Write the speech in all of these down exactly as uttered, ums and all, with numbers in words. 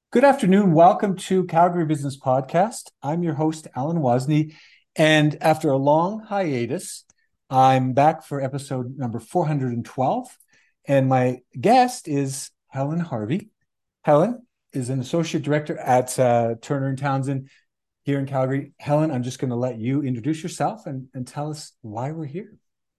Good afternoon. Welcome to Calgary Business Podcast. I'm your host, Alan Wozni. And after a long hiatus, I'm back for episode number four hundred twelve. And my guest is Helen Harvey. Helen is an associate director at uh, Turner and Townsend here in Calgary. Helen, I'm just going to let you introduce yourself and, and tell us why we're here.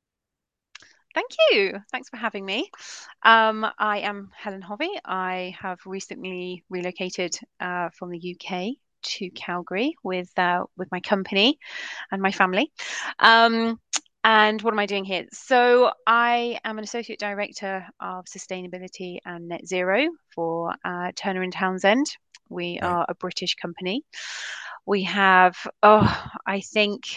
Thank you. Thanks for having me. Um, I am Helen Hovey. I have recently relocated uh, from the U K to Calgary with uh, with my company and my family. Um, and what am I doing here? So I am an associate director of sustainability and net zero for uh, Turner and Townsend. We Right. are a British company. We have, oh, I think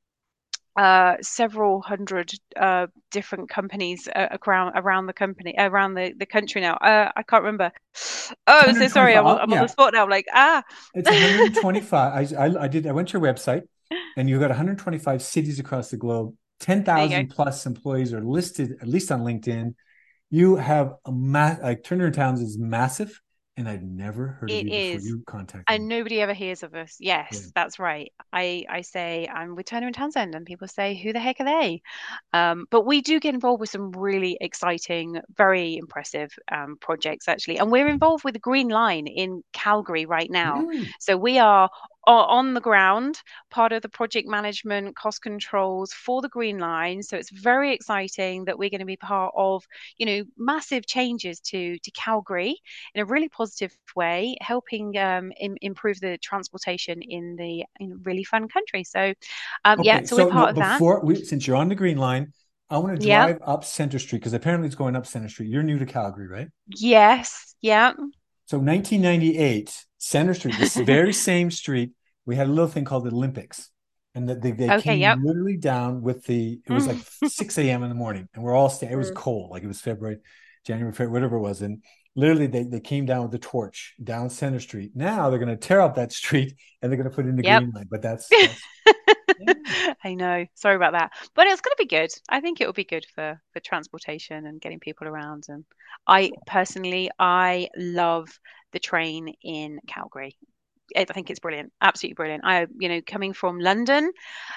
uh, several hundred uh, different companies uh, around around the company around the, the country now. Uh, I can't remember. Oh, I'm so sorry. I'm on, one hundred twenty-five. I'm on the Yeah, spot now. I'm like, ah, it's one hundred twenty-five. I, I, I did. I went to your website, and you've got one hundred twenty-five cities across the globe. there you go. ten thousand plus employees are listed at least on LinkedIn. You have a mass like Turner and Towns is massive, and I'd never heard of It you before is. you contacted me. And nobody ever hears of us. Yeah. Yes, that's right. I I say I'm with Turner and Townsend, and people say, "Who the heck are they?" Um, but we do get involved with some really exciting, very impressive um, projects, actually. And we're involved with the Green Line in Calgary right now. Really? So we are o- on the ground, part of the project management, cost controls for the Green Line. So it's very exciting that we're going to be part of, you know, massive changes to to Calgary in a really positive way, helping um, im improve the transportation in the in a really fun country. So, um, yeah, Okay. so we're So no, part of that. before we since you're on the Green Line, I want to Yeah. drive up Center Street because apparently it's going up Center Street. You're new to Calgary, right? Yes. Yeah. So nineteen ninety-eight, Center Street, this very same street, we had a little thing called the Olympics. And that they, they Okay. came Yep. literally down with the, it was like Mm. six a m in the morning. And we're all staying, it was Mm. cold, like it was February, January, February, whatever it was. And literally they, they came down with the torch down Center Street. Now they're going to tear up that street and they're going to put in the Yep. Green Line. But that's, that's, yeah. I know. Sorry about that. But it's going to be good. I think it will be good for for transportation and getting people around. And I personally, I love the train in Calgary. I think it's brilliant, absolutely brilliant. I, you know, coming from London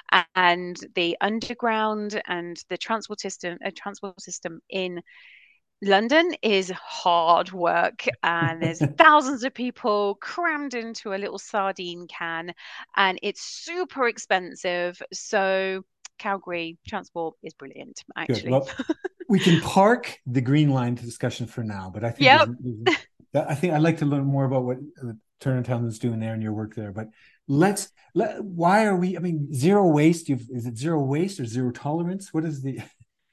and the underground and the transport system, a transport system in London is hard work, and there's thousands of people crammed into a little sardine can, and it's super expensive. So Calgary transport is brilliant, Good. actually. Well, we can park the Green Line to discussion for now, but I think there's, Yep. there's I think I'd like to learn more about what uh, Turner Townsend's doing there and your work there. But let's let why are we? I mean, zero waste. You've, is it zero waste or zero tolerance? What is the?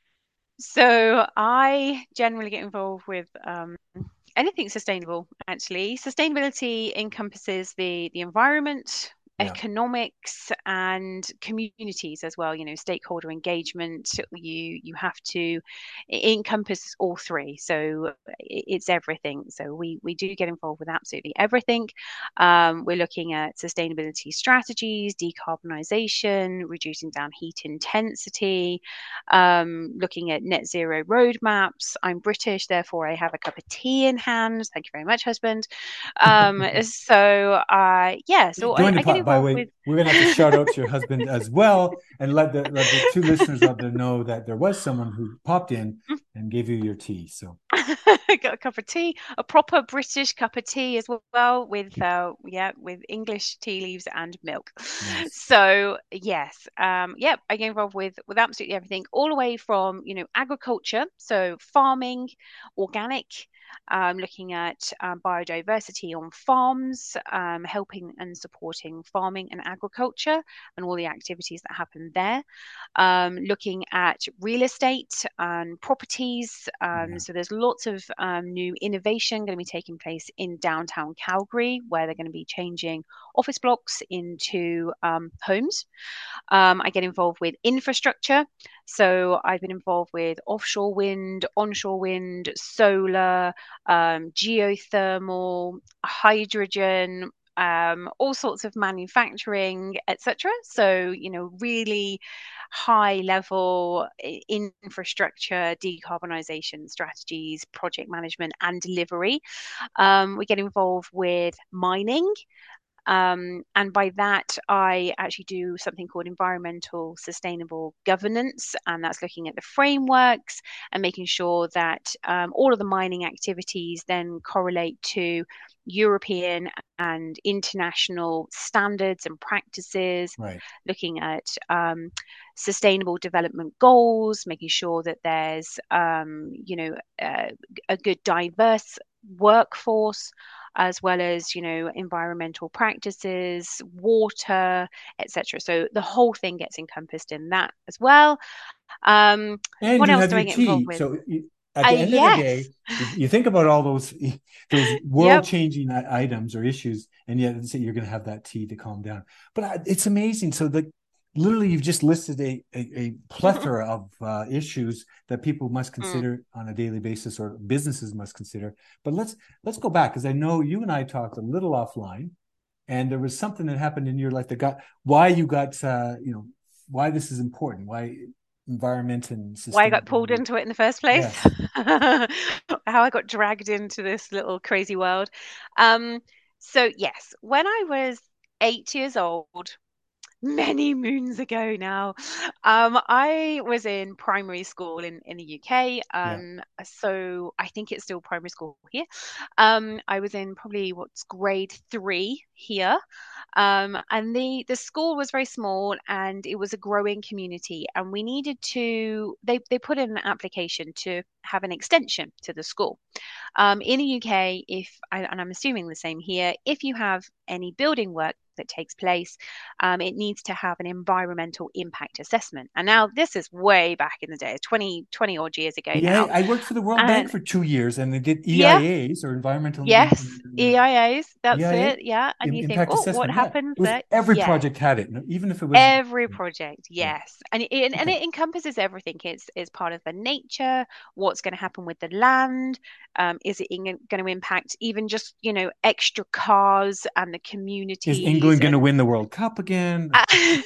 So I generally get involved with um, anything sustainable, actually. Sustainability encompasses the the environment, Yeah. economics, and communities as well. You know, stakeholder engagement. You you have to it encompass all three. So it's everything. So we we do get involved with absolutely everything. Um, we're looking at sustainability strategies, decarbonisation, reducing down heat intensity, um, looking at net zero roadmaps. I'm British, therefore I have a cup of tea in hand. Thank you very much, husband. Um, so uh, yeah, so I, Join the I get pot. By the involved way, with we're gonna have to shout out to your husband as well, and let the let the two listeners out there know that there was someone who popped in and gave you your tea. So got a cup of tea, a proper British cup of tea as well, with uh, yeah, with English tea leaves and milk. nice. So yes, um, yep, I get involved with with absolutely everything, all the way from you know agriculture, so farming, organic, um, looking at um, biodiversity on farms, um, helping and supporting farming and agriculture and all the activities that happen there, um, looking at real estate and properties. Um, Yeah. so there's lots of um, new innovation going to be taking place in downtown Calgary, where they're going to be changing office blocks into um, homes. Um, I get involved with infrastructure. So I've been involved with offshore wind, onshore wind, solar, um, geothermal, hydrogen, um, all sorts of manufacturing, et cetera. So, you know, really high level infrastructure, decarbonisation strategies, project management, and delivery. Um, we get involved with mining. Um, and by that, I actually do something called environmental sustainable governance, and that's looking at the frameworks and making sure that um, all of the mining activities then correlate to European and international standards and practices, Right. looking at um, sustainable development goals, making sure that there's, um, you know, uh, a good diverse workforce, as well as, you know, environmental practices, water, et cetera. So the whole thing gets encompassed in that as well. Um, And what you else have do I your get involved tea. with? So you, at Uh, the end of the day, yes. you, you think about all those those Yep. world-changing items or issues, and yet you're going to have that tea to calm down. But it's amazing. So the literally you've just listed a a, a plethora of uh, issues that people must Mm. consider on a daily basis, or businesses must consider. But let's let's go back, because I know you and I talked a little offline, and there was something that happened in your life that got why you got uh, you know why this is important, why environment and Why I got pulled sustainability. into it in the first place, Yes. how I got dragged into this little crazy world. Um, so yes, when I was eight years old, many moons ago now. Um, I was in primary school in, in the U K. Yeah. Um, so I think it's still primary school here. Um, I was in probably what's grade three here. Um, and the the school was very small and it was a growing community. And we needed to, they, they put in an application to have an extension to the school. Um, in the U K, if and I'm assuming the same here, if you have any building work that takes place, um, it needs to have an environmental impact assessment. And now this is way back in the day, twenty, twenty odd years ago Yeah, now. I worked for the World Bank And for two years, and they did yeah, E I As, or environmental yes, uh, E I As, that's E I A it. Yeah. And you think, impact oh, what assessment. Yeah, it happens was there? every Yeah. project had it, even if it was. Every project, Yeah. yes, and it and Okay. it encompasses everything. It's it's part of the nature, what's going to happen with the land. Um, is it going to impact even just, you know, extra cars and the Is communities England going to and win the World Cup again?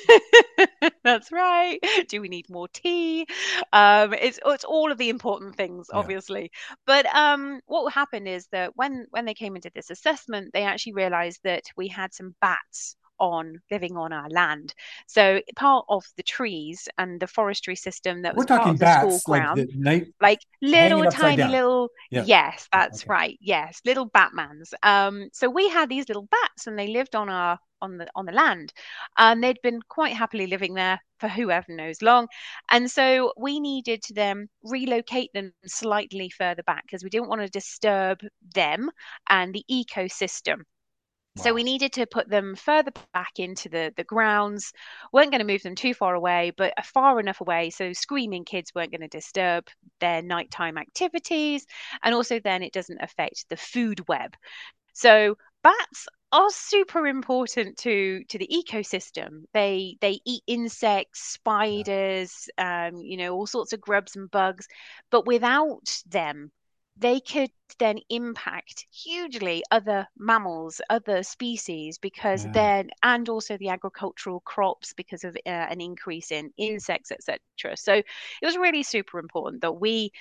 that's right. Do we need more tea? Um, it's it's all of the important things, Yeah. obviously. But um, what happened is that when when they came into this assessment, they actually realised that we had some bats on living on our land. So part of the trees and the forestry system that We're was part talking of the school bats, like ground, the night like hanging little upside tiny down. little, Yeah. yes, Yeah. that's Okay. right, yes, little batmans. Um so we had these little bats and they lived on our on the on the land, and they'd been quite happily living there for whoever knows long. And so we needed to then relocate them slightly further back because we didn't want to disturb them and the ecosystem. So we Wow. needed to put them further back into the, the grounds, weren't going to move them too far away, but far enough away so screaming kids weren't going to disturb their nighttime activities. And also then it doesn't affect the food web. So bats are super important to to the ecosystem. They they eat insects, Yeah. spiders, um, you know, all sorts of grubs and bugs. But without them, they could then impact hugely other mammals, other species, because Yeah. then, and also the agricultural crops because of uh, an increase in insects, et cetera. So it was really super important that we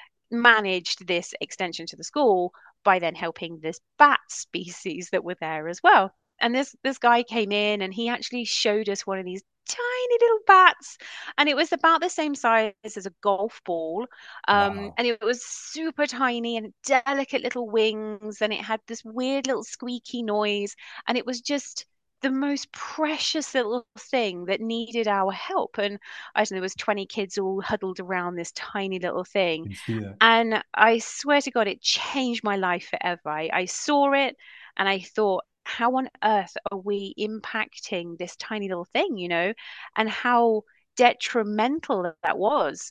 managed this extension to the school by then helping this bat species that were there as well. And this this guy came in and he actually showed us one of these tiny little bats, and it was about the same size as a golf ball, um, Wow. and it was super tiny and delicate little wings, and it had this weird little squeaky noise, and it was just the most precious little thing that needed our help. And I don't know, there was twenty kids all huddled around this tiny little thing, I can see that. and I swear to God, it changed my life forever. I, I saw it and I thought, how on earth are we impacting this tiny little thing, you know, and how detrimental that was.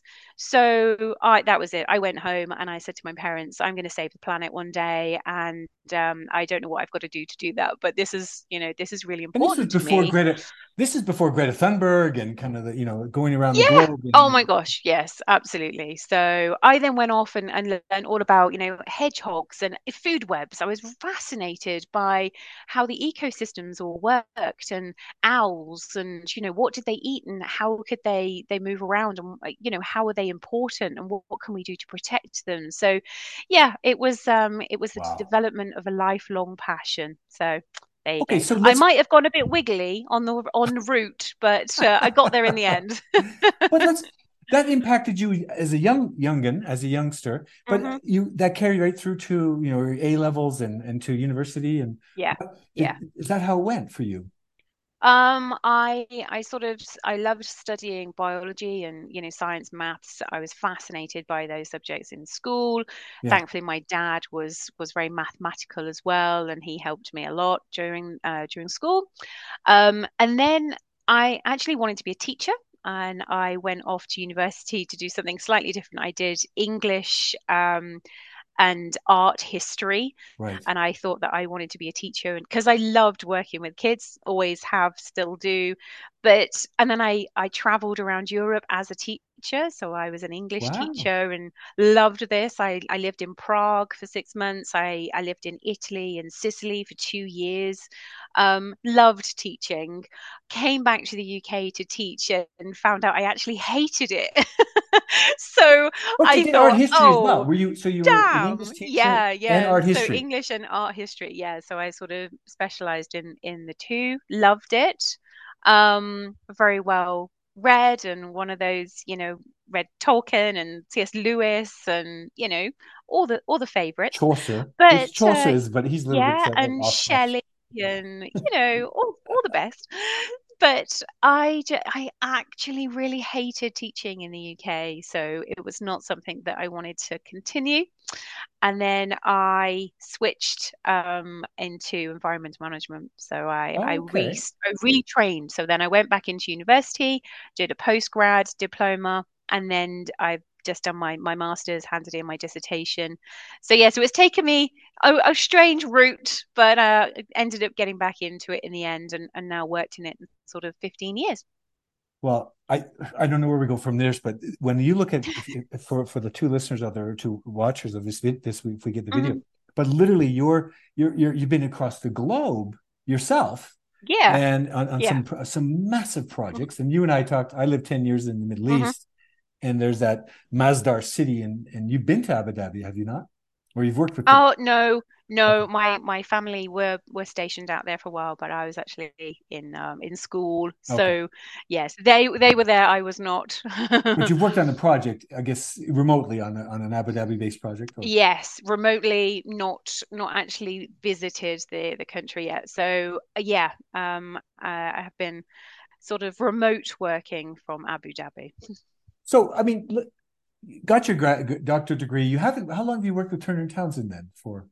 So I, that was it. I went home and I said to my parents, I'm going to save the planet one day. And um, I don't know what I've got to do to do that. But this is, you know, this is really And this was important to before me. Greta. This is before Greta Thunberg and kind of the, you know, going around the Yeah. globe. Oh And my gosh. Yes, absolutely. So I then went off and, and learned all about, you know, hedgehogs and food webs. I was fascinated by how the ecosystems all worked, and owls, and, you know, what did they eat and how could they they move around, and you know, how are they important, and what, what can we do to protect them? So yeah, it was um it was the Wow. development of a lifelong passion. So there you Okay, go. so I let's might have gone a bit wiggly on the on the route, but uh, I got there in the end. but let's that impacted you as a young youngin, as a youngster, but Hmm. you that carried right through to you know A levels and and to university and Yeah, did, yeah. is that how it went for you? Um, I I sort of I loved studying biology and you know science, maths. I was fascinated by those subjects in school. Yeah. Thankfully, my dad was was very mathematical as well, and he helped me a lot during uh, during school. Um, and then I actually wanted to be a teacher. And I went off to university to do something slightly different. I did English um, and art history, Right. and I thought that I wanted to be a teacher because I loved working with kids, always have, still do. But and then I I traveled around Europe as a teacher, so I was an English Wow. teacher and loved this. I I lived in Prague for six months. I I lived in Italy and Sicily for two years. Um, loved teaching. Came back to the U K to teach and found out I actually hated it. So But you I did art thought, history as well. oh, Were you so you were an English damn. teacher Yeah, and yeah. art So history? English and art history. Yeah. So I sort of specialized in in the two. Loved it. Um, very well read and one of those, you know, read Tolkien and C S. Lewis and, you know, all the all the favorites. Chaucer, But which Chaucer uh is, but he's a little bit yeah, uh, and off off. Shelley and, you know, all all the best. But I, ju- I actually really hated teaching in the U K, so it was not something that I wanted to continue. And then I switched um, into environment management. So I, I re Okay. I retrained. So then I went back into university, did a postgrad diploma, and then I've just done my my master's, handed in my dissertation. So yeah, so it's taken me a, a strange route, but uh, ended up getting back into it in the end, and, and now worked in it sort of fifteen years. Well, I I don't know where we go from this, but when you look at if, if, for for the two listeners out there, or two watchers of this vid, this if we get the video, Hmm. but literally you're you're you're you've been across the globe yourself, Yeah, and on, on yeah. some some massive projects. And you and I talked. I lived ten years in the Middle Hmm. East, and there's that Masdar city, and and you've been to Abu Dhabi, have you not? Or you've worked with them? Oh no, Okay. no. My my family were were stationed out there for a while, but I was actually in um in school. Okay. So yes, they they were there. I was not. But you've worked on a project, I guess, remotely on a, on an Abu Dhabi based project, or Yes, remotely, not not actually visited the the country yet. So uh, yeah, um, I, I have been sort of remote working from Abu Dhabi. so. I mean, got your grad, doctorate degree. You haven't. How long have you worked with Turner and Townsend then? For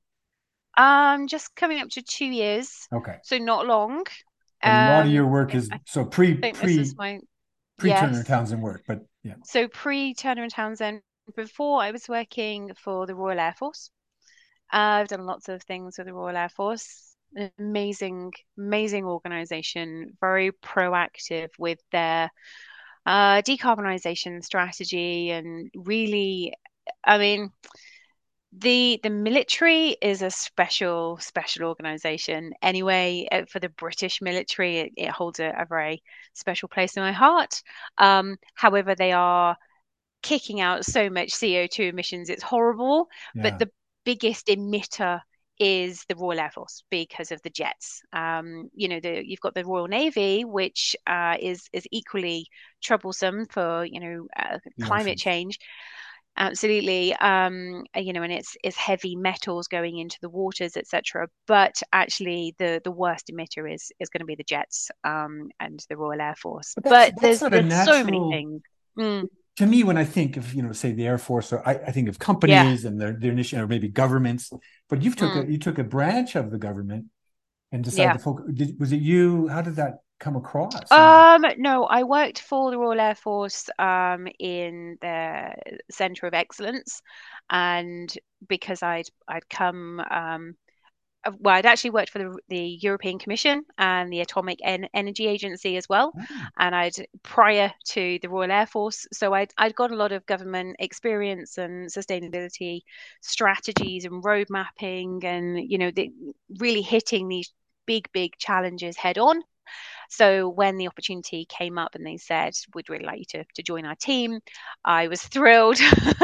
Um, just coming up to two years, okay, so not long. but a lot of Um, your work yeah, is I so pre think this is pre my pre Turner and yes. Townsend work. But yeah, So pre Turner and Townsend, before I was working for the Royal Air Force. Uh, I've done lots of things with the Royal Air Force. An amazing, amazing organization, very proactive with their uh, decarbonisation strategy, and really, I mean, the the military is a special, special organization. Anyway, uh, for the British military, it, it holds a, a very special place in my heart. Um, however, they are kicking out so much C O two emissions. It's horrible. But yeah, the biggest emitter is the Royal Air Force because of the jets. Um, you know, the, you've got the Royal Navy, which uh, is is equally troublesome for you know uh, the climate oceans. change. Absolutely, um, uh, you know, and it's it's heavy metals going into the waters, et cetera. But actually, the the worst emitter is is going to be the jets um, and the Royal Air Force. But that's But that's there's not a there's so many natural things. Mm, to me when I think of you know say the Air Force or I, I think of yeah. companies and their their initiative or maybe governments. But you've took Mm, a you took a branch of the government and decided yeah. to focus. Did, was it you? How did that come across? I mean, Um, no, I worked for the Royal Air Force um, in the Centre of Excellence, and because I'd I'd come um, uh, well, I'd actually worked for the the European Commission and the Atomic En Energy Agency as well, and I'd prior to the Royal Air Force, so I'd I'd got a lot of government experience and sustainability strategies and road mapping, and you know, the, really hitting these big big challenges head on. So when the opportunity came up and they said, we'd really like you to, to join our team, I was thrilled.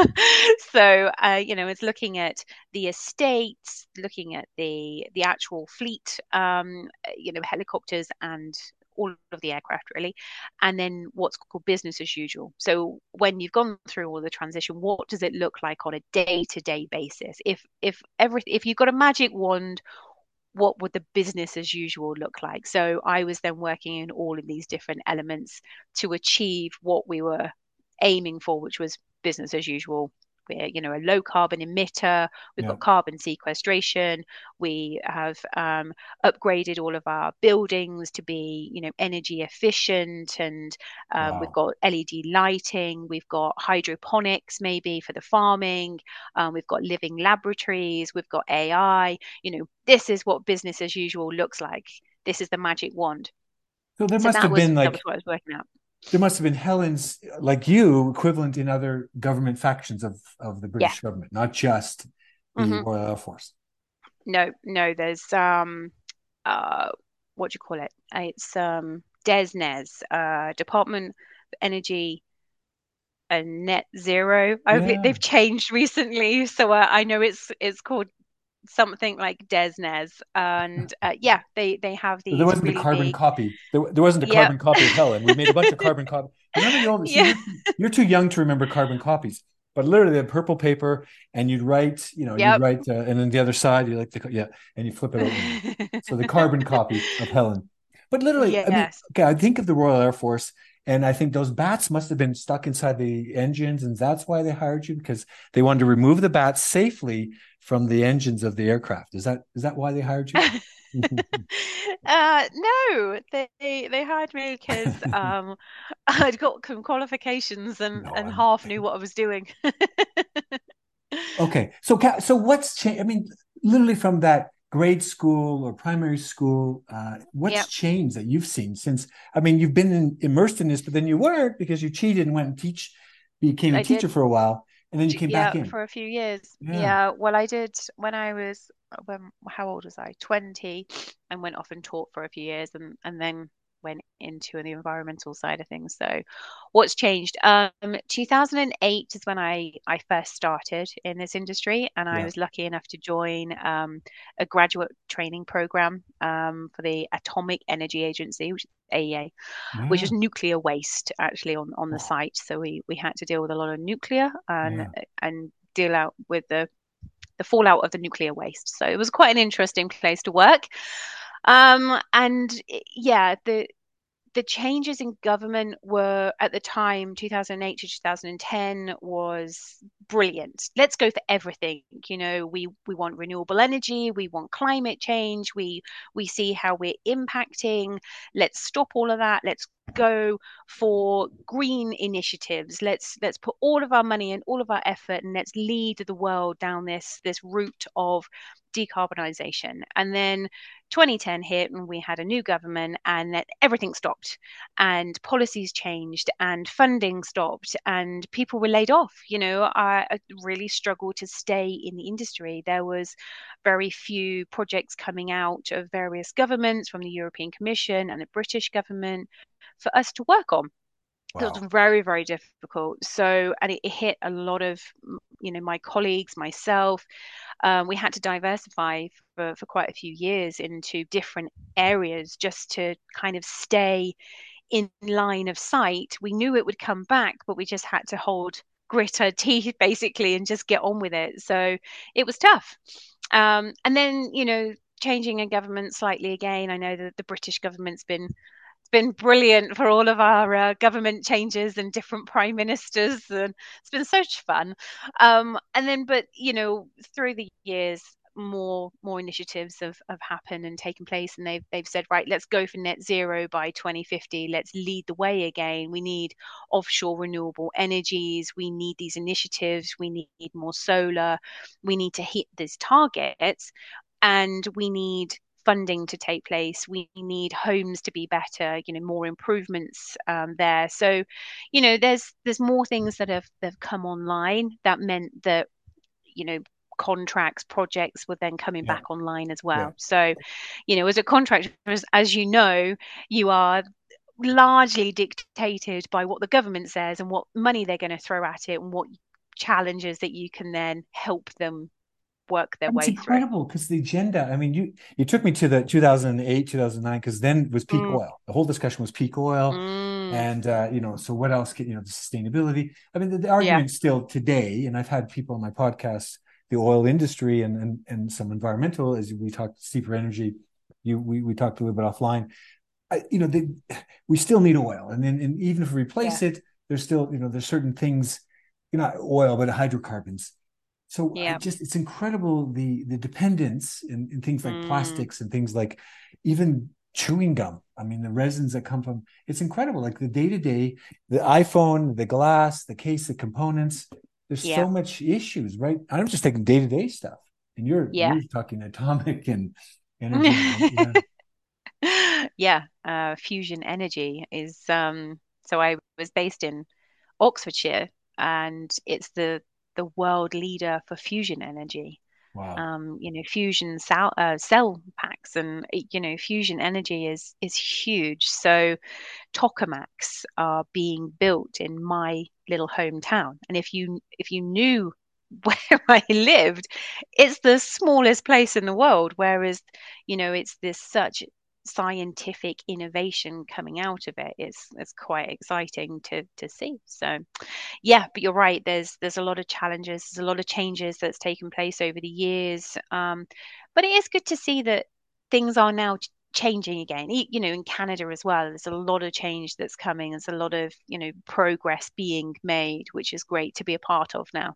So, uh, you know, it's looking at the estates, looking at the the actual fleet, um, you know, helicopters and all of the aircraft really, and then what's called business as usual. So when you've gone through all the transition, what does it look like on a day-to-day basis? If if every if you've got a magic wand, what would the business as usual look like? So I was then working in all of these different elements to achieve what we were aiming for, which was business as usual. We're, you know, a low carbon emitter. We've Yeah. got carbon sequestration. We have um, upgraded all of our buildings to be, you know, energy efficient, and um, we've Wow. got L E D lighting. We've got hydroponics, maybe for the farming. Um, we've got living laboratories. We've got A I. You know, this is what business as usual looks like. This is the magic wand. So there So must that have was been that was like what I was working out. there must have been Helen's like you equivalent in other government factions of of the Yeah. British government, not just the hmm Royal Air Force. No, no, there's um uh what do you call it? Uh, It's um DESNES, uh Department of Energy and Net Zero. I, Yeah. they've changed recently, so uh, I know it's it's called something like DESNES, and uh, yeah, they they have So there these wasn't a really carbon big. copy. There, there wasn't a Yep. carbon copy of Helen. We made a bunch of carbon copies. Remember the old, see, Yeah. you're, you're too young to remember carbon copies, but literally the purple paper and you'd write, you know, you'd Yep. write, uh, and then the other side, you like the, yeah, and you flip it open. So the carbon copy of Helen. But literally, I mean, Yes. okay, I think of the Royal Air Force and I think those bats must have been stuck inside the engines and that's why they hired you because they wanted to remove the bats safely from the engines of the aircraft. Is that, is that why they hired you? Uh, no, they they hired me because um, I'd got some qualifications and No, and I'm half knew what I was doing. okay. So, so what's changed? I mean, literally from that grade school or primary school, uh, what's Yep, changed that you've seen since? I mean, you've been in, immersed in this, but then you weren't because you cheated and went and teach, became a I did. teacher for a while, and then you came Yeah, back in. for a few years. Yeah. Yeah, well, I did when I was when how old was I? twenty, and went off and taught for a few years, and and then went into the environmental side of things. So, what's changed? Um, two thousand eight is when I I first started in this industry, and I Yeah. was lucky enough to join um, a graduate training program um, for the Atomic Energy Agency, which is A E A, which Yeah. was nuclear waste actually on on the Oh, site. So we we had to deal with a lot of nuclear and yeah. and deal out with the the fallout of the nuclear waste. So it was quite an interesting place to work. Um, and yeah, the the changes in government were at the time two thousand eight to two thousand ten was brilliant. Let's go for everything. You know, we we want renewable energy, we want climate change, we we see how we're impacting. Let's stop all of that. Let's go for green initiatives. Let's let's put all of our money and all of our effort and let's lead the world down this this route of decarbonization. And then twenty ten hit and we had a new government and that everything stopped and policies changed and funding stopped and people were laid off. You know, I, I really struggled to stay in the industry. There was very few projects coming out of various governments from the European Commission and the British government for us to work on. It was Wow. very, very difficult. So, and it, it hit a lot of, you know, my colleagues, myself. Um, we had to diversify for, for quite a few years into different areas just to kind of stay in line of sight. We knew it would come back, but we just had to hold grit our teeth basically and just get on with it. So it was tough. Um, and then, you know, changing a government slightly again. I know that the British government's been it's been brilliant for all of our uh, government changes and different prime ministers, and it's been so much fun. Um, and then, but you know, through the years, more more initiatives have, have happened and taken place, and they've they've said, right, let's go for net zero by twenty fifty. Let's lead the way again. We need offshore renewable energies. We need these initiatives. We need more solar. We need to hit these targets, and we need funding to take place. We need homes to be better, you know, more improvements um, there. So, you know, there's there's more things that have that have come online that meant that, you know, contracts, projects were then coming Yeah. back online as Yeah. well. So, you know, as a contractor, as, as you know, you are largely dictated by what the government says and what money they're going to throw at it and what challenges that you can then help them work their And it's way through. incredible because the agenda, I mean, you you took me to the two thousand eight, two thousand nine, because then it was peak Mm, oil. The whole discussion was peak oil. mm, And uh, you know, so what else can, you know, the sustainability. I mean, the, the yeah, argument still today, and I've had people on my podcast, the oil industry and and, and some environmental, as we talked, Steeper Energy, you we, we talked a little bit offline. I, you know, they, we still need oil. And then and even if we yeah, replace it, there's still, you know, there's certain things, you know, oil, but hydrocarbons. So I yeah. just, it's incredible the the dependence in, in things like Mm, plastics and things like even chewing gum. I mean, the resins that come from it's incredible. Like the day to day, the iPhone, the glass, the case, the components. There's yeah, so much issues, right? I'm just taking day to day stuff, and you're yeah. you're talking atomic and energy. Yeah, Yeah, uh, fusion energy is um so I was based in Oxfordshire and it's the the world leader for fusion energy. wow, Um, you know, fusion cell uh, cell packs and you know, fusion energy is is huge. So tokamaks are being built in my little hometown. And if you if you knew where I lived, it's the smallest place in the world. Whereas, you know, it's this such scientific innovation coming out of it. It's it's quite exciting to to see. So yeah, but you're right. There's there's a lot of challenges. There's a lot of changes that's taken place over the years. Um, but it is good to see that things are now ch- changing again. E- You know, in Canada as well, there's a lot of change that's coming. There's a lot of, you know, progress being made, which is great to be a part of now.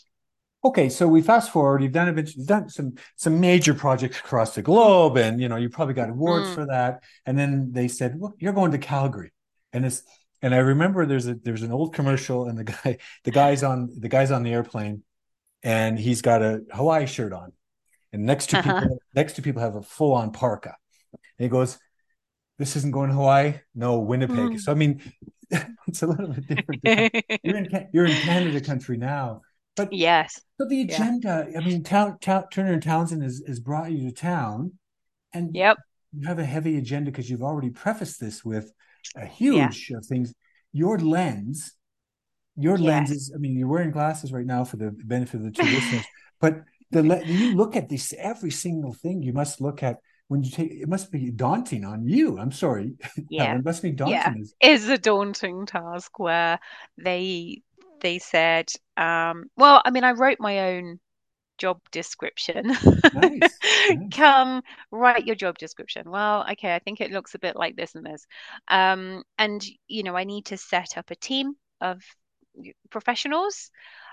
okay, so we fast forward. You've done a bit, you've done some some major projects across the globe, and you know you probably got awards Mm. for that. And then they said, "Well, you're going to Calgary," and it's and I remember there's a there's an old commercial, and the guy the guy's on the guy's on the airplane, and he's got a Hawaii shirt on, and next to Uh-huh. people next to people have a full on parka, and he goes, "This isn't going to Hawaii, no Winnipeg." Mm. So I mean, it's a little bit different. To, you're in you're in Canada country now, but Yes. so the Yeah. agenda, I mean, town, town, Turner and Townsend has, has brought you to town, and Yep. you have a heavy agenda because you've already prefaced this with a Yeah. huge of things. Your lens, your lens Yes. is, I mean, you're wearing glasses right now for the benefit of the two listeners, but the you look at this every single thing you must look at when you take it must be daunting on you. I'm sorry, Yeah. Helen, it must be Yeah. daunting. Is Is a daunting task where they they said, um, well, I mean, I wrote my own job description. nice, nice. Come write your job description. Well, okay, I think it looks a bit like this and this. Um, and you know, I need to set up a team of professionals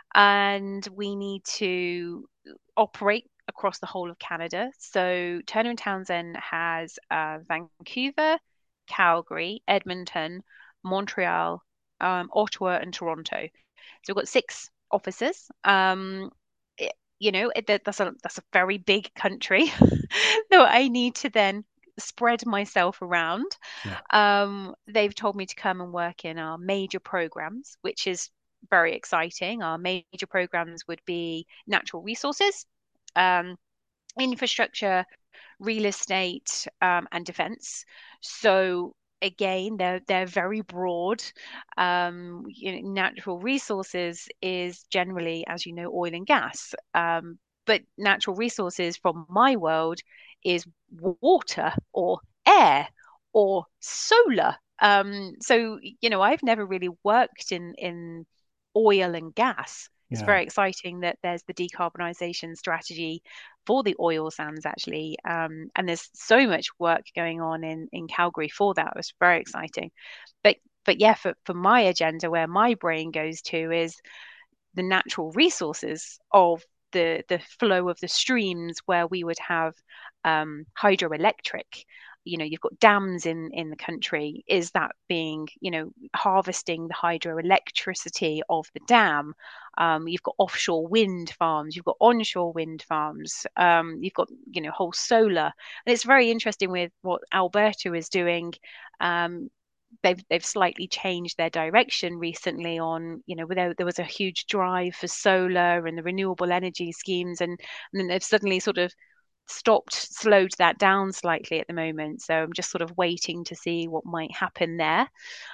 and we need to operate across the whole of Canada. So Turner and Townsend has uh, Vancouver, Calgary, Edmonton, Montreal, um, Ottawa, and Toronto. So we've got six offices. Um, it- you know, it, that, that's a that's a very big country that I need to then spread myself around. Yeah, Um, they've told me to come and work in our major programs, which is very exciting. Our major programs would be natural resources, um, infrastructure, real estate, um, and defense. So again, they're they're very broad. Um, you know, natural resources is generally, as you know, oil and gas. Um, but natural resources from my world is water or air or solar. Um, so, you know, I've never really worked in in oil and gas. It's yeah. very exciting that there's the decarbonisation strategy for the oil sands actually. Um, and there's so much work going on in, in Calgary for that. It was very exciting. But but yeah, for, for my agenda, where my brain goes to is the natural resources of the the flow of the streams where we would have um, hydroelectric. You know, you've got dams in in the country. Is that being, you know, harvesting the hydroelectricity of the dam? Um, you've got offshore wind farms. You've got onshore wind farms. Um, you've got, you know, whole solar. And it's very interesting with what Alberta is doing. Um, they've they've slightly changed their direction recently on, you know, there, there was a huge drive for solar and the renewable energy schemes, and, and then they've suddenly sort of stopped, slowed that down slightly at the moment. So I'm just sort of waiting to see what might happen there.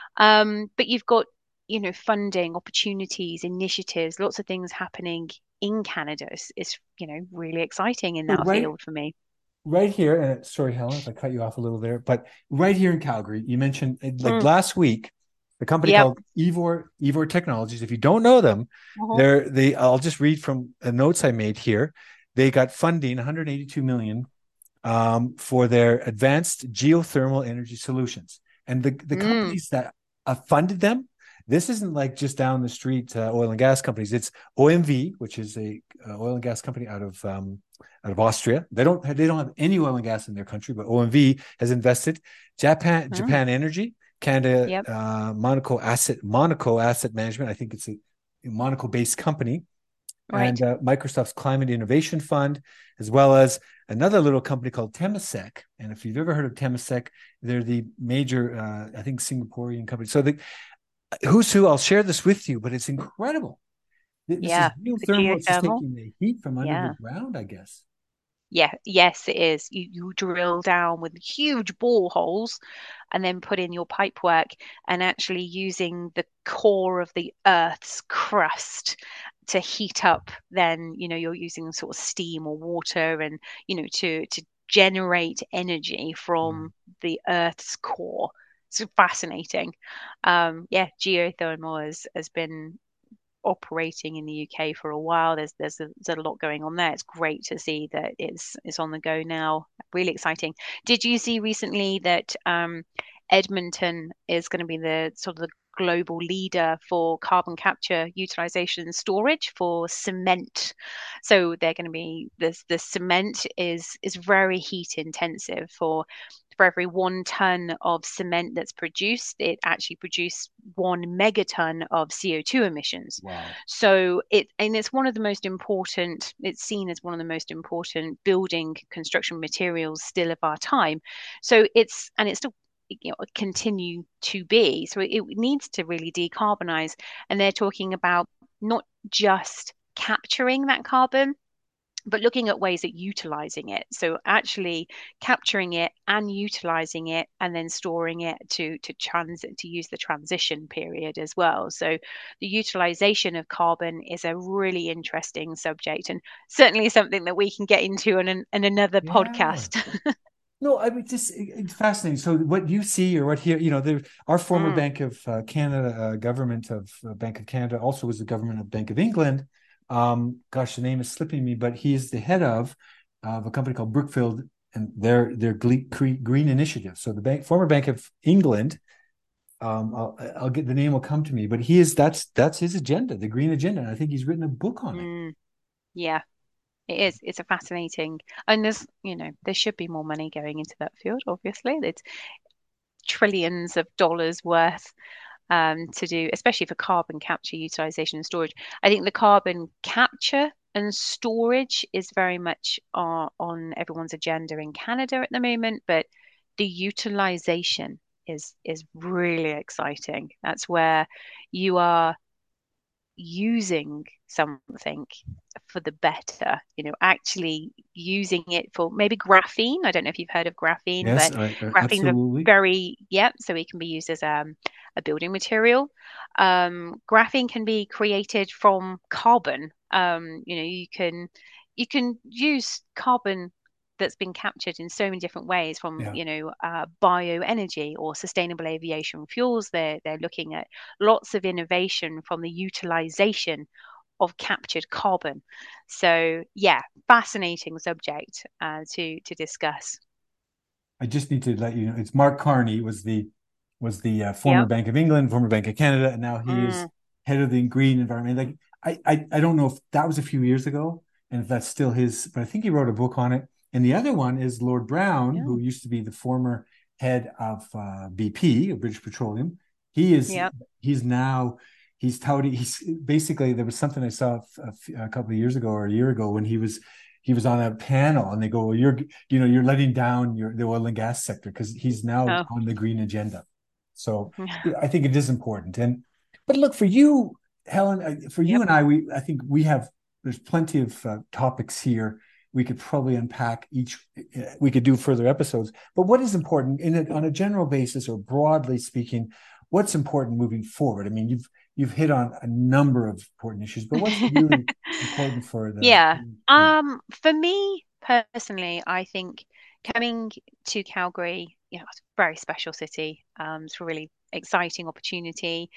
Um, but you've got, you know, funding, opportunities, initiatives, lots of things happening in Canada. It's, it's you know, really exciting in So that right field for me. right here, and sorry, Helen, if I cut you off a little there, but right here in Calgary, you mentioned like Mm, last week, a company yep. called Evor Evor Technologies. If you don't know them, Uh-huh. they're they. I'll just read from the notes I made here. They got funding, one hundred eighty-two million um, for their advanced geothermal energy solutions, and the the Mm, companies that uh, funded them. This isn't like just down the street uh, oil and gas companies. It's O M V, which is a uh, oil and gas company out of um, out of Austria. They don't have, they don't have any oil and gas in their country, but O M V has invested. Japan mm, Japan Energy, Canada, yep. uh, Monaco Asset Monaco Asset Management. I think it's a Monaco based company, Right. and uh, Microsoft's Climate Innovation Fund, as well as another little company called Temasek. And if you've ever heard of Temasek, they're the major, uh, I think, Singaporean company. So the who's who, I'll share this with you, but it's incredible. This is Yeah. For geothermal. It's just geothermal. taking the heat from under the Yeah. ground, I guess. Yeah, yes, it is. You you drill down with huge boreholes and then put in your pipework, and actually using the core of the Earth's crust to heat up, then, you know, you're using sort of steam or water, and, you know, to to generate energy Wow. from the Earth's core. It's fascinating. Um, yeah, geothermal has has been operating in the U K for a while. There's there's a, there's a lot going on there. It's great to see that it's it's on the go now. Really exciting. Did you see recently that um, Edmonton is going to be the sort of the global leader for carbon capture, utilization, and storage for cement? So they're going to be this the cement is is very heat intensive. For for every one ton of cement that's produced, it actually produces one megaton of C O two emissions. Wow. So it and it's one of the most important, it's seen as one of the most important building construction materials still of our time. So it's and it's still, you know, continue to be. So it, it needs to really decarbonize. And they're talking about not just capturing that carbon, but looking at ways of utilizing it. So actually capturing it and utilizing it, and then storing it to to transit to use the transition period as well. So the utilization of carbon is a really interesting subject, and certainly something that we can get into in, an, in another Yeah. podcast. No, I mean, just it's fascinating. So, what you see or what here, you know, there, our former Mm, Bank of uh, Canada, uh, government of uh, Bank of Canada, also was the government of Bank of England. Um, gosh, the name is slipping me, but he's the head of of a company called Brookfield and their their Green Initiative. So, the bank, former Bank of England, um, I'll, I'll get the name will come to me, but he is that's that's his agenda, the Green Agenda, and I think he's written a book on it. mm, yeah, it is. It's a fascinating, and there's, you know, there should be more money going into that field. Obviously, it's trillions of dollars worth um, to do, especially for carbon capture, utilization, and storage. I think the carbon capture and storage is very much uh, on everyone's agenda in Canada at the moment, but the utilization is is really exciting. That's where you are using something for the better, you know, actually using it for maybe graphene. I don't know if you've heard of graphene, Yes, but I, I, graphene's a absolutely. very, yeah, so it can be used as um, a building material. Um, graphene can be created from carbon. Um, you know, you can you can use carbon that's been captured in so many different ways, from, Yeah. you know, uh, bioenergy or sustainable aviation fuels. They're they're looking at lots of innovation from the utilization of captured carbon. So yeah, fascinating subject uh, to to discuss. I just need to let you know it's Mark Carney was the was the uh, former Yep. Bank of England, former Bank of Canada, and now he is Mm, head of the green environment. Like I, I, I don't know if that was a few years ago and if that's still his, but I think he wrote a book on it. And the other one is Lord Brown, yeah. who used to be the former head of uh, B P, of British Petroleum. He is Yep. he's now he's touting. He's basically there was something I saw a, a couple of years ago or a year ago when he was he was on a panel and they go, well, you're you know you're letting down your the oil and gas sector because he's now Oh, on the green agenda. So yeah, I think it is important. And but look for you, Helen, uh, for you Yep. and I, we I think we have there's plenty of uh, topics here. We could probably unpack each. uh, We could do further episodes. But what is important in it on a general basis, or broadly speaking, what's important moving forward? I mean, you've you've hit on a number of important issues, but what's really important for the Yeah. yeah Um, for me personally, I think coming to Calgary, you know, it's a very special city. Um, it's a really exciting opportunity.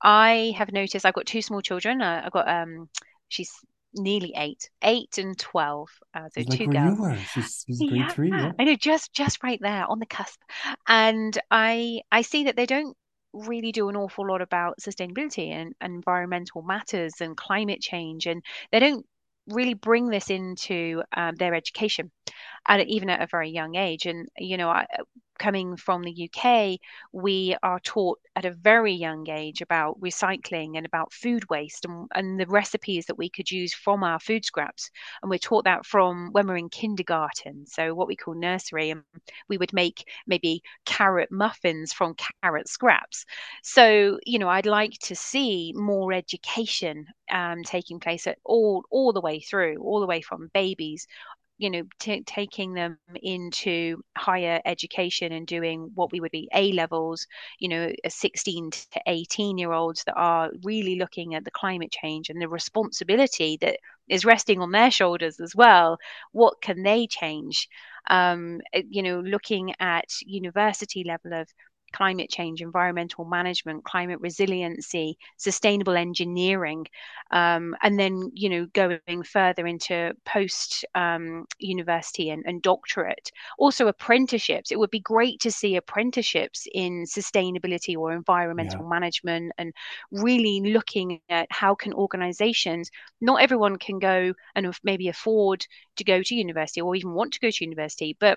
I have noticed I've got two small children. Uh, I've got um, she's nearly eight, eight and twelve. Uh, so she's like two where you girls. were. She's she's grade Yeah, three. Yeah. I know, just just right there on the cusp. And I I see that they don't really do an awful lot about sustainability and, and environmental matters and climate change, and they don't really bring this into um, their education, and even at a very young age. And you know, I, coming from the U K, we are taught at a very young age about recycling and about food waste and, and the recipes that we could use from our food scraps. And we're taught that from when we're in kindergarten, so what we call nursery. And we would make maybe carrot muffins from carrot scraps. So, you know, I'd like to see more education um, taking place at all all the way through, all the way from babies, you know, t- taking them into higher education and doing what we would be A levels, you know, a sixteen to eighteen year olds that are really looking at the climate change and the responsibility that is resting on their shoulders as well. What can they change? Um, eh, you know, looking at university level of climate change, environmental management, climate resiliency, sustainable engineering, um, and then you know going further into post um, university and, and doctorate. Also apprenticeships. It would be great to see apprenticeships in sustainability or Yeah. environmental management, and really looking at how can organizations, not everyone can go and maybe afford to go to university or even want to go to university, but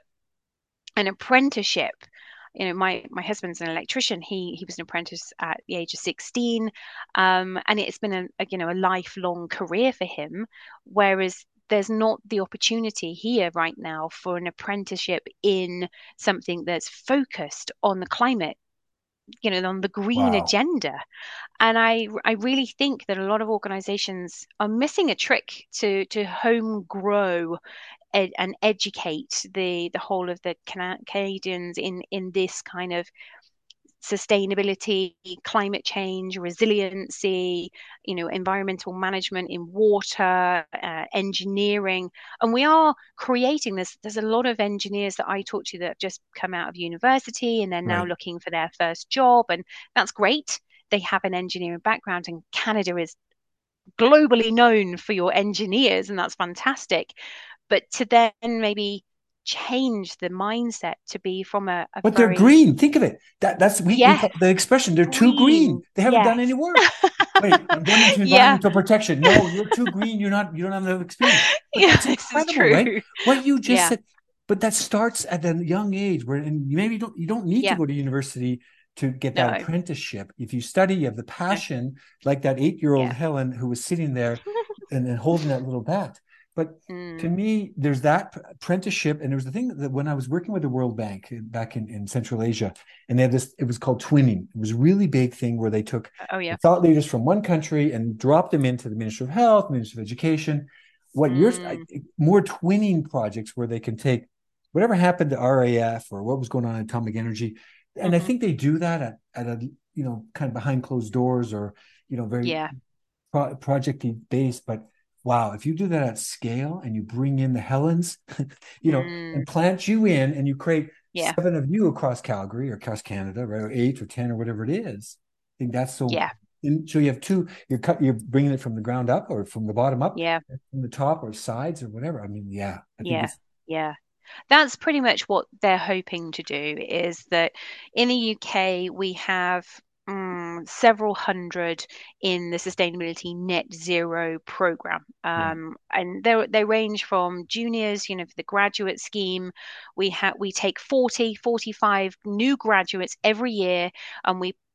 an apprenticeship. You know, my my husband's an electrician. He he was an apprentice at the age of sixteen, um, and it's been a, a you know a lifelong career for him. Whereas there's not the opportunity here right now for an apprenticeship in something that's focused on the climate, you know, on the green Wow. agenda. And I I really think that a lot of organizations are missing a trick to to home grow ed and educate the the whole of the Cana Canadians in in this kind of sustainability, climate change, resiliency, you know, environmental management in water, uh, engineering. And we are creating this. There's a lot of engineers that I talk to that have just come out of university and they're now Right. looking for their first job. And that's great. They have an engineering background, and Canada is globally known for your engineers, and that's fantastic. But to then maybe change the mindset to be from a, a But they're very, green. Think of it. That that's we we yeah, call the expression. They're too green. green, They haven't done any yes. work. Wait, I'm going into Yeah, environmental protection. No, you're too green. You're not. You don't have enough experience. But yeah, that's this is incredible, right? true. What you just Yeah, said. But that starts at a young age, where and maybe you don't you don't need to yeah, go to university to get that no, apprenticeship. If you study, you have the no, passion, like that eight-year-old yeah. Helen who was sitting there and, and holding that little bat. But to Mm, me, there's that apprenticeship, and there was the thing that when I was working with the World Bank back in, in Central Asia, and they had this, it was called twinning. It was a really big thing where they took oh the yeah. thought leaders from one country and dropped them into the Ministry of Health, Ministry of Education. What yours Mm, more twinning projects where they can take whatever happened to R A F or what was going on in atomic energy, and I hmm. think they do that at, at a you know kind of behind closed doors or you know very Yeah. pro- projecty based, but wow, if you do that at scale and you bring in the Helens, you know, Mm, and plant you in and you create yeah. seven of you across Calgary or across Canada, right, or eight or ten or whatever it is, I think that's so. Yeah. In, so you have two. You're cut. You're bringing it from the ground up or from the bottom up, Yeah. from the top or sides or whatever. I mean, yeah, I think Yeah. it's Yeah. That's pretty much what they're hoping to do, is that in the U K we have mm, several hundred in the sustainability net zero program. yeah, Um, and they they range from juniors, you know, for the graduate scheme. We have we take forty, forty-five new graduates every year, and we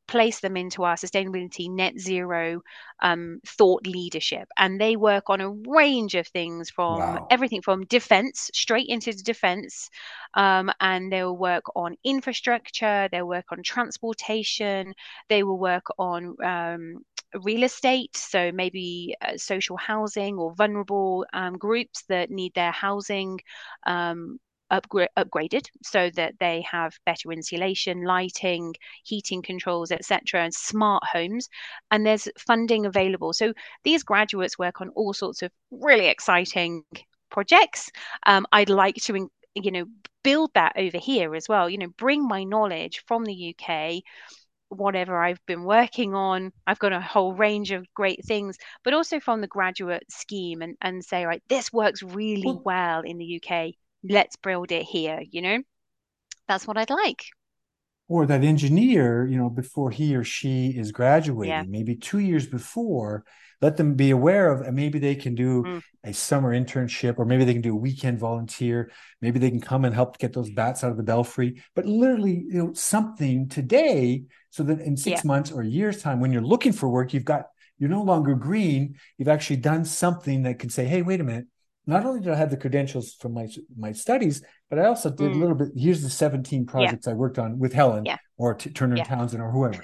place them into our sustainability net zero um, thought leadership. And they work on a range of things, from Wow. everything from defense straight into defense. Um, and they'll work on infrastructure, they'll work on transportation, they will work on um, real estate, so maybe uh, social housing or vulnerable um, groups that need their housing um, upgra- upgraded so that they have better insulation, lighting, heating controls, et cetera, and smart homes. And there's funding available. So these graduates work on all sorts of really exciting projects. Um, I'd like to, you know, build that over here as well. You know, bring my knowledge from the U K, whatever I've been working on. I've got a whole range of great things, but also from the graduate scheme, and, and say, right, this works really Well, well in the U K. Let's build it here, you know? That's what I'd like. or that engineer, you know, before he or she is Yeah. graduating, maybe two years before, let them be aware of, and maybe they can do Mm, a summer internship, or maybe they can do a weekend volunteer. Maybe they can come and help get those bats out of the belfry. But literally, you know, something today, so that in yeah. six months or a year's time, when you're looking for work, you've got, you're no longer green. You've actually done something that can say, hey, wait a minute. Not only did I have the credentials from my my studies, but I also did a Mm, little bit. Here's the seventeen yeah. projects I worked on with Helen Yeah. or T- Turner and Yeah. Townsend or whoever.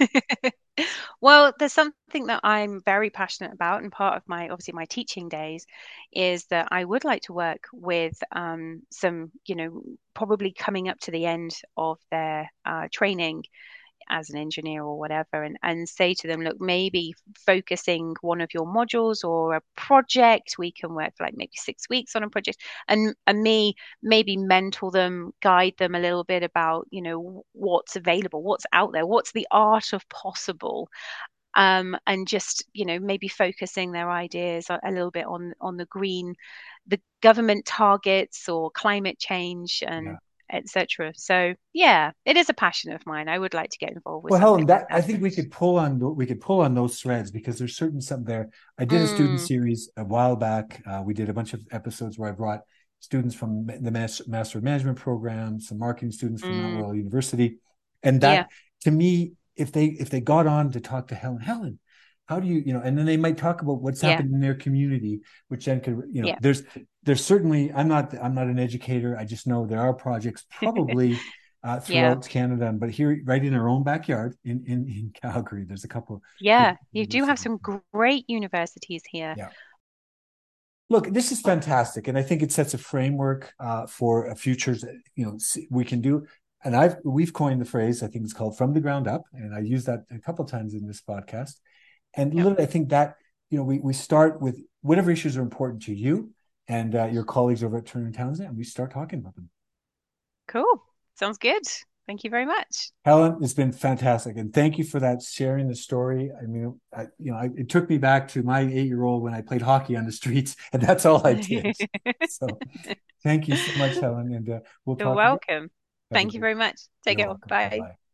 Well, there's something that I'm very passionate about, and part of my, obviously, my teaching days is that I would like to work with um, some, you know, probably coming up to the end of their uh, training as an engineer or whatever, and, and say to them, look, maybe focusing one of your modules or a project, we can work for like maybe six weeks on a project, and and me maybe mentor them, guide them a little bit about, you know, what's available, what's out there, what's the art of possible. Um, and just, you know, maybe focusing their ideas a, a little bit on on the green, the government targets or climate change, and Yeah. et cetera. So yeah, it is a passion of mine. I would like to get involved with Well, something Helen, like that I that. think we could pull on we could pull on those threads, because there's certain something there. I did a student Mm, series a while back. Uh, we did a bunch of episodes where I brought students from the Master of Management program, some marketing students from Mount mm, Royal University, and yeah, that, to me, if they if they got on to talk to Helen, Helen, how do you, you know, and then they might talk about what's yeah, happened in their community, which then could, you know, yeah. there's there's certainly, I'm not I'm not an educator. I just know there are projects probably uh, Yeah, throughout Canada, but here, right in our own backyard in in, in Calgary, there's a couple of good yeah. You do have universities. some great universities here. Yeah. Look, this is fantastic, and I think it sets a framework uh, for a futures. You know, we can do, and I've we've coined the phrase. I think it's called "from the ground up," and I use that a couple of times in this podcast. And Yep. literally, I think that, you know, we we start with whatever issues are important to you and uh, your colleagues over at Turner and Townsend, and we start talking about them. Cool. Sounds good. Thank you very much. Helen, it's been fantastic, and thank you for that, sharing the story. I mean, I, you know, I, it took me back to my eight-year-old when I played hockey on the streets, and that's all I did. So, thank you so much, Helen, and uh, we'll You're talk again. welcome. Have a Thank you great. very much. Take You're care. welcome. Bye Bye. bye.